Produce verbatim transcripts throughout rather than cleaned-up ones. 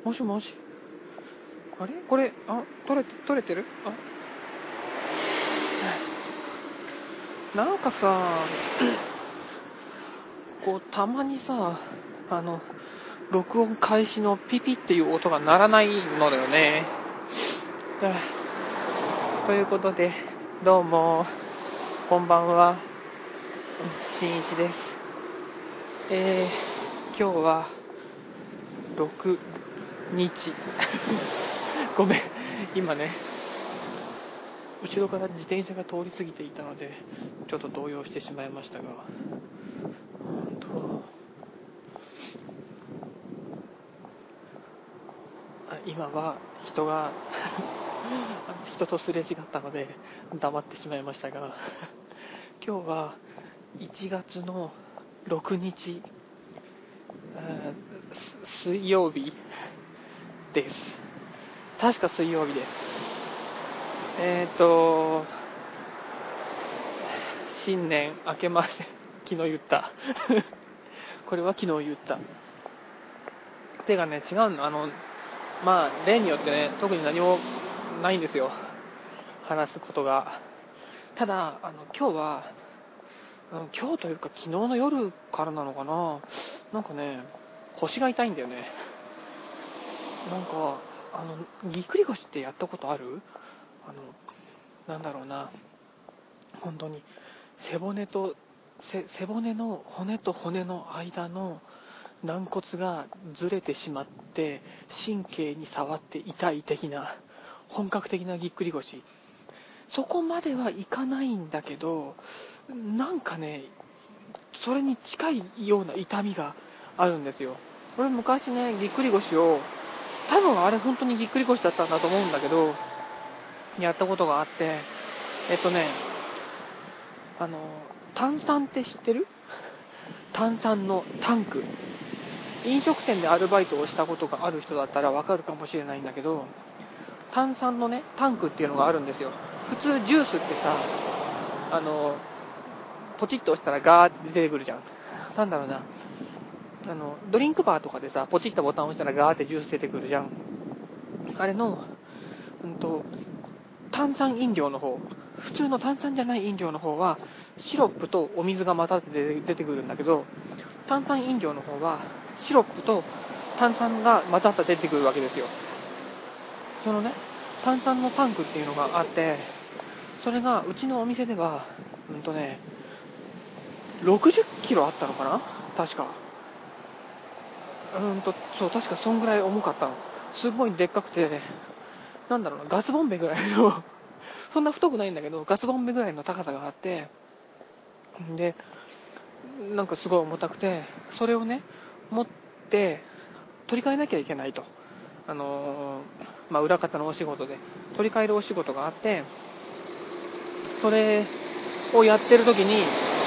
もしもし。あれこれ、あ、取れて、取れてる？あ、なんかさ、こう、たまにさ、あの、録音開始のピピっていう音が鳴らないのだよね。ということで、どうも、こんばんは、しんいちです。えー、今日は、ろくにち。ごめん、今ね、後ろから自転車が通り過ぎていたので、ちょっと動揺してしまいましたが、うんと今は人が人とすれ違ったので黙ってしまいましたが、今日はいちがつのろくにち、水曜日です。確か水曜日です。えっと新年明けまして、昨日言ったこれは昨日言った手がね、違うの。あのまあ例によってね、特に何もないんですよ、話すことが。ただあの今日は今日というか昨日の夜からなのかな、なんかね、腰が痛いんだよね。なんかあのぎっくり腰ってやったことある？あのなんだろうな、本当に背骨と背背骨の骨と骨の間の軟骨がずれてしまって神経に触って痛い的な本格的なぎっくり腰。そこまではいかないんだけど、なんかね、それに近いような痛みがあるんですよ。俺昔ね、ぎっくり腰を、多分あれ本当にぎっくり腰だったんだと思うんだけど、やったことがあって、えっとね、あの炭酸って知ってる？炭酸のタンク。飲食店でアルバイトをしたことがある人だったらわかるかもしれないんだけど、炭酸のね、タンクっていうのがあるんですよ。普通ジュースってさ、あのポチッと押したらガーって出てくるじゃん。なんだろうな、あのドリンクバーとかでさ、ポチッとボタンを押したらガーってジュース出てくるじゃん。あれの、うんと、炭酸飲料の方、普通の炭酸じゃない飲料の方はシロップとお水が混ざって出てくるんだけど、炭酸飲料の方はシロップと炭酸が混ざって出てくるわけですよ。そのね、炭酸のタンクっていうのがあって、それがうちのお店ではうんとねろくじゅっキロあったのかな、確か。うんとそう確かそんぐらい重かったの。すごいでっかくて、なんだろうな、ガスボンベぐらいのそんな太くないんだけどガスボンベぐらいの高さがあって、でなんかすごい重たくて、それをね持って取り替えなきゃいけないと、あのー、まあ裏方のお仕事で取り替えるお仕事があって、それをやってる時に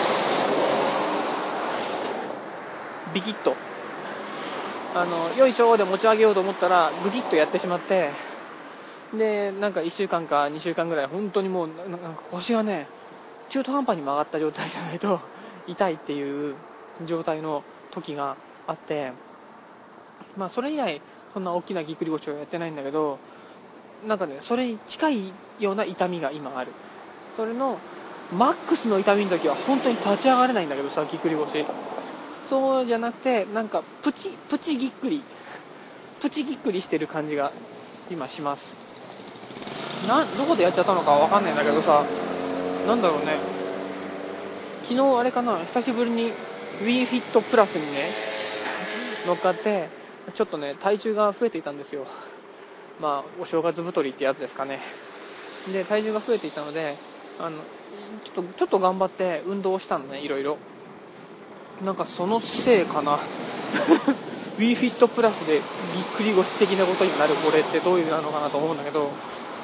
ビキッとあのよいしょで持ち上げようと思ったらグキッとやってしまって、でなんかいっしゅうかんかにしゅうかんぐらい本当にもうなんか腰がね中途半端に曲がった状態じゃないと痛いっていう状態の時があって、まあそれ以来そんな大きなぎっくり腰をやってないんだけど、なんかねそれに近いような痛みが今ある。それのマックスの痛みの時は本当に立ち上がれないんだけどさ、ぎっくり腰そうじゃなくて、なんかプチプチぎっくりプチぎっくりしてる感じが今します。などこでやっちゃったのかわかんないんだけどさ、なんだろうね、昨日あれかな、久しぶりに Wii Fit Plus にね乗っかってちょっとね体重が増えていたんですよ。まあお正月太りってやつですかね。で体重が増えていたので、あのちょっとちょっと頑張って運動をしたのね、いろいろ。なんかそのせいかなWii Fit Plus でぎっくり腰的なことになるこれってどういうのなのかなと思うんだけど、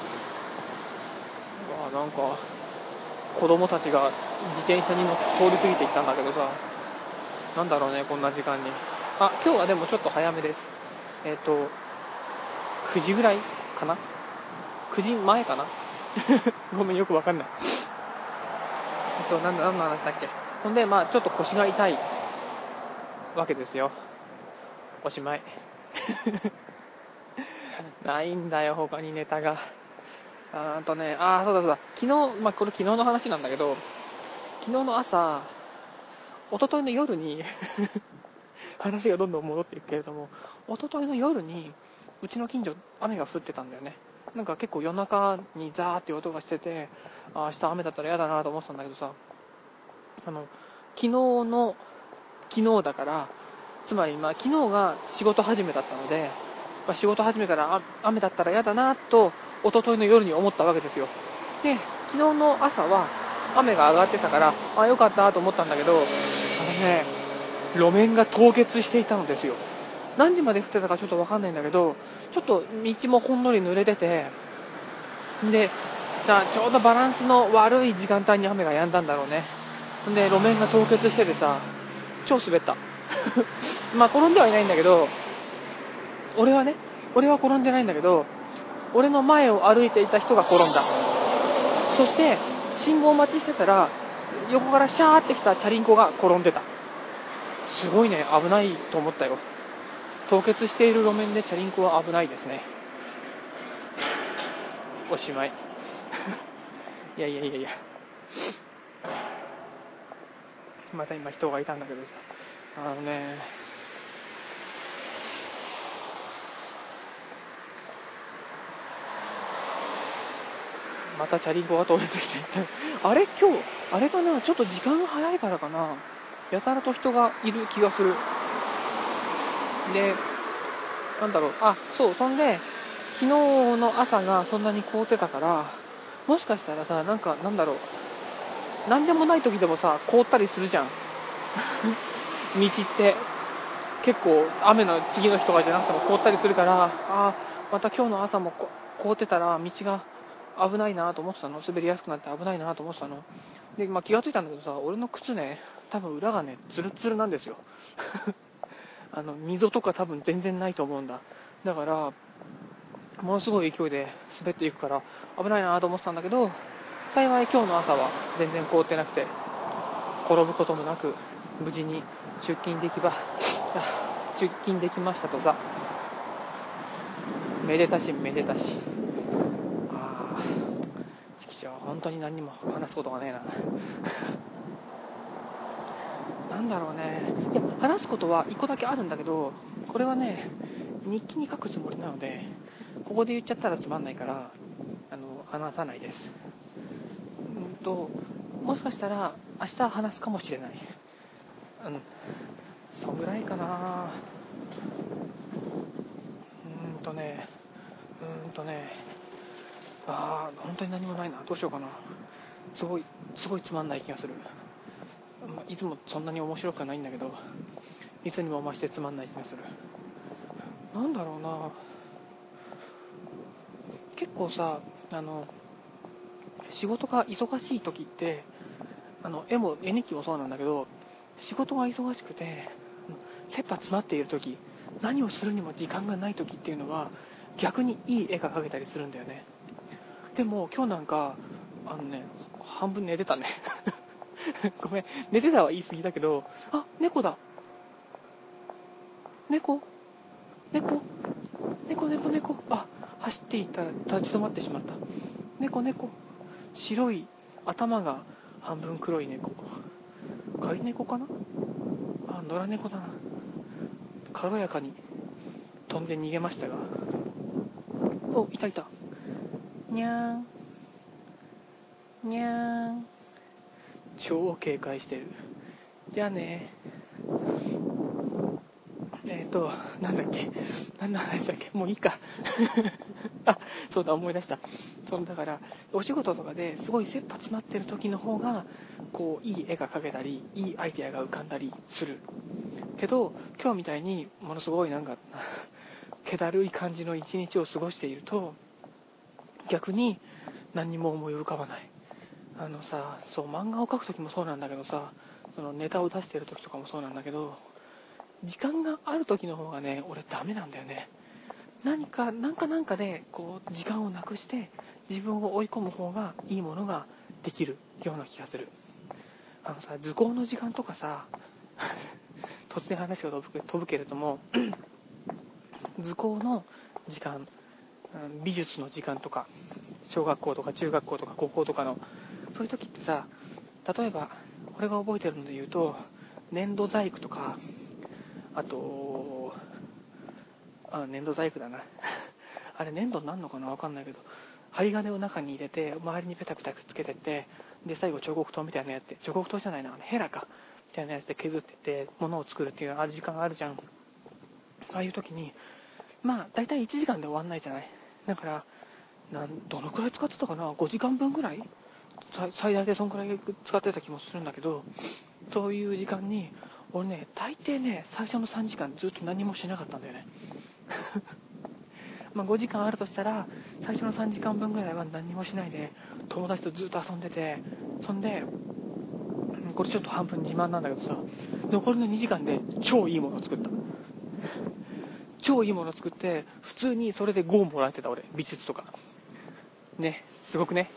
あなんか子供たちが自転車に乗って通り過ぎていったんだけどさ、なんだろうねこんな時間に。あ、今日はでもちょっと早めです。えっとくじぐらいかな、くじまえかなごめんよくわかんない。えっと何の話だっけ。ほんでまあちょっと腰が痛いわけですよ。おしまいないんだよ他にネタが。あーとね、あーそうだそうだ、昨日、まあこれ昨日の話なんだけど、昨日の朝、一昨日の夜に話がどんどん戻っていくけれども、一昨日の夜にうちの近所雨が降ってたんだよね。なんか結構夜中にザーっていう音がしてて、あー明日雨だったら嫌だなと思ってたんだけどさ、あの昨日の昨日だから、つまりまあ昨日が仕事始めだったので、まあ、仕事始めから雨だったら嫌だなと一昨日の夜に思ったわけですよ。で、昨日の朝は雨が上がってたから、あ、よかったと思ったんだけど、あのね、路面が凍結していたのですよ。何時まで降ってたかちょっとわかんないんだけど、ちょっと道もほんのり濡れてて、で、ちょうどバランスの悪い時間帯に雨が止んだんだろうね。で、路面が凍結しててさ、超滑った。まあ転んではいないんだけど、俺はね、俺は転んでないんだけど、俺の前を歩いていた人が転んだ。そして信号待ちしてたら、横からシャーってきたチャリンコが転んでた。すごいね、危ないと思ったよ。凍結している路面でチャリンコは危ないですね。おしまい。いやいやいやいや。また今人がいたんだけどさ、あのね、またチャリンコが通り過ぎていってあれ今日あれかな、ちょっと時間が早いからかな、やたらと人がいる気がする。で、なんだろう、あ、そう、そんで昨日の朝がそんなに凍ってたから、もしかしたらさ、なんかなんだろう、なんでもない時でもさ凍ったりするじゃん道って結構雨の次の日とかじゃなくても凍ったりするから、あ、また今日の朝も凍ってたら道が危ないなと思ってたの。滑りやすくなって危ないなと思ってたので、まあ、気がついたんだけどさ、俺の靴ね、多分裏がねツルツルなんですよあの溝とか多分全然ないと思うんだ。だからものすごい勢いで滑っていくから危ないなと思ってたんだけど、幸い今日の朝は全然凍ってなくて、転ぶこともなく無事に出勤できば出勤できましたとさ。めでたしめでたし。ああ、ちきちょう、本当に何にも話すことがねえななんだろうね。いや、話すことはいっこだけあるんだけど、これはね、日記に書くつもりなので、ここで言っちゃったらつまんないから、あの、話さないです。うんと、もしかしたら明日話すかもしれない。うん、そんぐらいかな。うーんとね、うーんとね、ああ、本当に何もないな。どうしようかな。すごい、すごいつまんない気がする。いつもそんなに面白くはないんだけど、いつにも増してつまんない気がする。なんだろうな。結構さ、あの、仕事が忙しい時って、あの、絵も、絵日記もそうなんだけど、仕事が忙しくて、切羽詰まっている時、何をするにも時間がない時っていうのは、逆にいい絵が描けたりするんだよね。でも今日なんか、あのね、半分寝てたねごめん、寝てたは言い過ぎだけど、あ、猫だ。猫猫猫猫猫。あ、走っていったら立ち止まってしまった。猫猫。白い頭が半分黒い猫。飼い猫かな。あ、野良猫だな。軽やかに飛んで逃げましたが。お、いたいた。にゃーん。にゃーん。超警戒してる。じゃあね。えっと、なんだっけ。何の話だっけ。もういいか。あ、そうだ、思い出した。そうだから、お仕事とかですごい切羽詰まってる時の方が、こう、いい絵が描けたり、いいアイデアが浮かんだりする。けど、今日みたいに、ものすごいなんか、気だるい感じの一日を過ごしていると、逆に何にも思い浮かばない。あのさ、そう、漫画を描く時もそうなんだけどさ、そのネタを出してる時とかもそうなんだけど、時間がある時の方がね、俺ダメなんだよね。何か、なんかなんかで、こう、時間をなくして、自分を追い込む方がいいものができるような気がする。あのさ、図工の時間とかさ、突然話が飛ぶけれども、図工の時間、 美術の時間とか小学校とか中学校とか高校とかのそういう時ってさ、例えば俺が覚えてるので言うと粘土細工とか、あとあ粘土細工だなあれ粘土になるのかな、分かんないけど、針金を中に入れて周りにペタペタくっつけてって、で最後彫刻刀みたいなやつで、彫刻刀じゃないな、ヘラかみたいなやつで削ってって物を作るっていう時間があるじゃん。ああいう時にまあ大体いちじかんで終わんないじゃない。だからなんどのくらい使ってたかな、ごじかんぶんぐらい最大でそんくらい使ってた気もするんだけど、そういう時間に俺ね、大抵ね最初のさんじかんずっと何もしなかったんだよねまあごじかんあるとしたら最初のさんじかんぶんぐらいは何もしないで友達とずっと遊んでて、そんでこれちょっと半分自慢なんだけどさ、残りのにじかんで超いいものを作った超いいものを作って、普通にそれでごもらってた俺、美術とかね、すごくね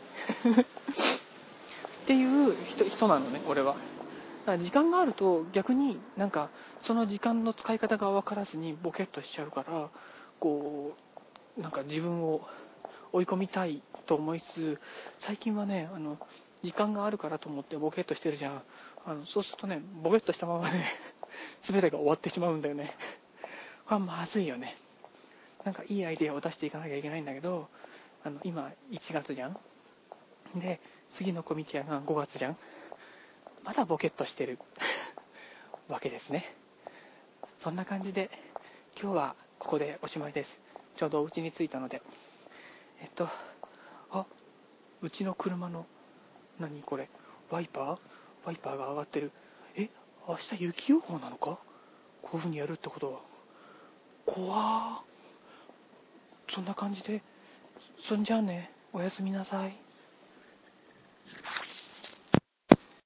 っていう人、人なのね俺は。だから時間があると逆になんかその時間の使い方が分からずにボケっとしちゃうから、こうなんか自分を追い込みたいと思いつつ、最近はね、あの時間があるからと思ってボケっとしてるじゃん。あのそうするとね、ボケっとしたままね全てが終わってしまうんだよね。これはまずいよね。なんかいいアイデアを出していかなきゃいけないんだけど、あの今いちがつじゃん。で次のコミティアがごがつじゃん。まだボケっとしてるわけですね。そんな感じで今日はここでおしまいです。ちょうどお家に着いたので、えっとあうちの車の何これ、ワイパーワイパーが上がってる。え、明日雪予報なのか、こういう風にやるってことは。怖ー。そんな感じで、そんじゃあね、おやすみなさい。